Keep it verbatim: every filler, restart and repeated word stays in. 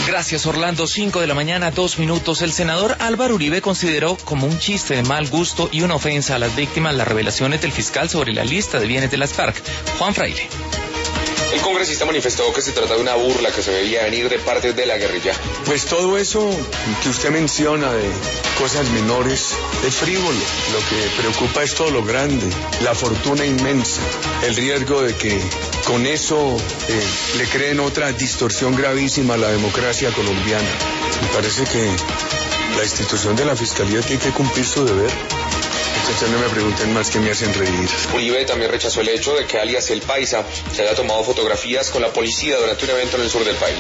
Gracias, Orlando. Cinco de la mañana, dos minutos. El senador Álvaro Uribe consideró como un chiste de mal gusto y una ofensa a las víctimas las revelaciones del fiscal sobre la lista de bienes de las FARC. Juan Fraile. El congresista manifestó que se trata de una burla que se veía venir de parte de la guerrilla. Pues todo eso que usted menciona de cosas menores es frívolo. Lo que preocupa es todo lo grande, la fortuna inmensa, el riesgo de que con eso eh, le creen otra distorsión gravísima a la democracia colombiana. Me parece que la institución de la Fiscalía tiene que cumplir su deber. Entonces no me pregunten más, que me hacen reír. Uribe también rechazó el hecho de que alias El Paisa se haya tomado fotografías con la policía durante un evento en el sur del país.